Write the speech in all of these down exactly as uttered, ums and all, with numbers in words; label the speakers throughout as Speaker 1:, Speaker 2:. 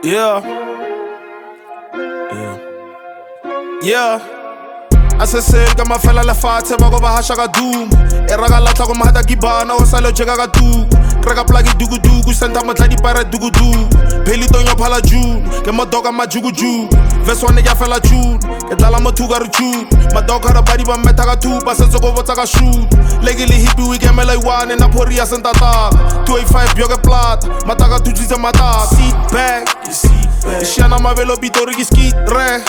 Speaker 1: Yeah. Yeah. Yeah. Aseseka mafela la fathe ba go ba hasha ka doom. E raga la tla go mahata kibana o salo jeka ka tu. Rega plagi dugu dugu senta matla di para dugu dugu. Peli tonyo phala june ke modoka ma jugu jugu. Verse one ya fela tune ke dala mothuga ru tune. Madoka ra badi ba meta ka tu ba setso go botsa ka shoot. Legally hippie we game like one na poria senta ta. two eighty-five byoga plat mataka tutsitse mata. Sit back, sit back. Shana mavelo bitori ki ski re.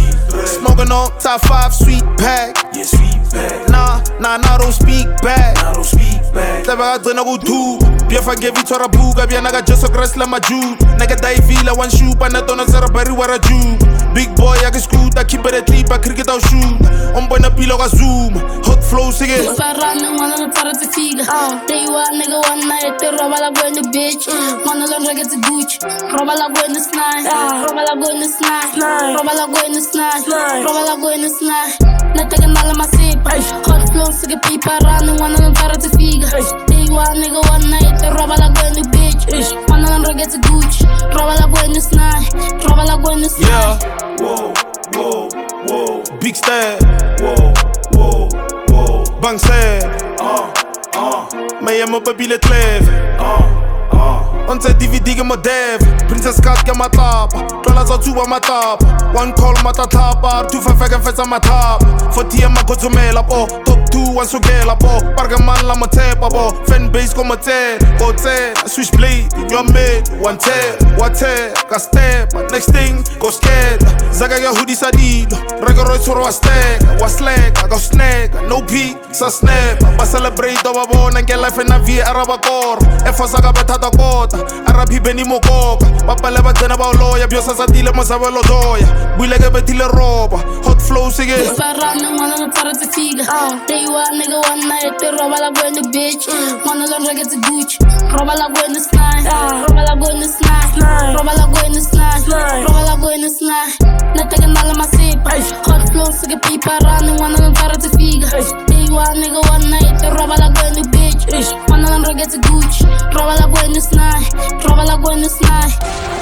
Speaker 1: Smoking on top five sweet pack.
Speaker 2: Yeah, sweet pack.
Speaker 1: Nah, nah, nah, don't speak back.
Speaker 2: Nah, don't speak back.
Speaker 1: Teba ga tsena go tu. Biefa give it to a buga, biana ga Jesu Christ la maju. Nigga die vila one shoe, pa na tona zera bari wara ju. Big boy I can scoot, I keep it at leap, I cricket out shoot. On boy na pilo ga zoom, hot flow sige.
Speaker 3: Parando mano no para te figa. Day one nigga one night, te roba la buena bitch. Mano lo reggae to Gucci, roba la buena snack, roba la buena snack, roba la buena snack, roba la buena snack. No te quedas la masipa, hot flow sige pi parando mano no para te figa. Day one nigga one night, te roba la buena bitch. Mano lo reggae to Gucci, roba la buena snack, roba la buena snack.
Speaker 1: Yeah.
Speaker 2: Whoa, whoa, whoa.
Speaker 1: Big step.
Speaker 2: Whoa, whoa, whoa.
Speaker 1: Bang said.
Speaker 2: Uh, uh.
Speaker 1: Maar je moet papier kleven.
Speaker 2: Uh, uh.
Speaker 1: Onze D V D ke modev. Princess Kat ke matap. Tola za tuba matap. One call matatapa. Two five five fetsa matap. forty ma kotsomela po. Top two one sugela po. Parga man la motepa po. Fan base ko mote. Go te. Switchblade. Your mid. One te. One te. Ka step. Next thing. Go scared. Zaga ya hoodie sadilo. Rega roy soro wa stack. Wa slack. I go snack. No peak. Sa snap. Ba celebrate wa bona. Nke life na via araba kor. Efo saga betata kota. Arabi beni mokoka. Papa leva tena ba loya. Biosa sa dile mo sa velo doya. Builege betile roba. Hot flow sige.
Speaker 3: Parando mano no para te figa. Day one nigga one night, te roba la buena bitch. Mano lo reggae to Gucci, roba la buena snack, roba la buena snack, roba la buena snack, roba la buena snack. No te quedas la masipa, hot flow sige pi parando mano no para te figa. Day one nigga one night, te roba la buena bitch. Mano lo reggae to Gucci, roba la buena snack, roba la buena snack.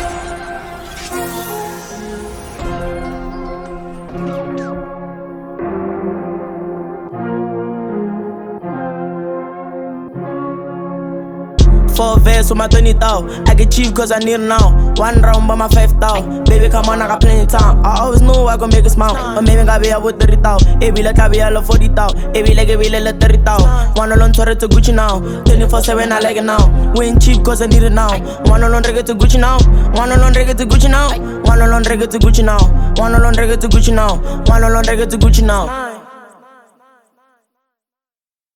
Speaker 4: Four vests with my twenty thou. I get cheap cause I need it now. One round by my five thou. Baby, come on, I got plenty of time. I always knew I gon' make a smile. But maybe I be out with thirty thou. It be like I be out forty thou. It be like it be like thirty thou. One alone to to Gucci now. twenty-four seven, I like it now. We ain't cheap cause I need it now. One alone reggae to Gucci now. One alone reggae to Gucci now. One alone reggae to Gucci now. One alone reggae to Gucci now. One alone reggae to Gucci now.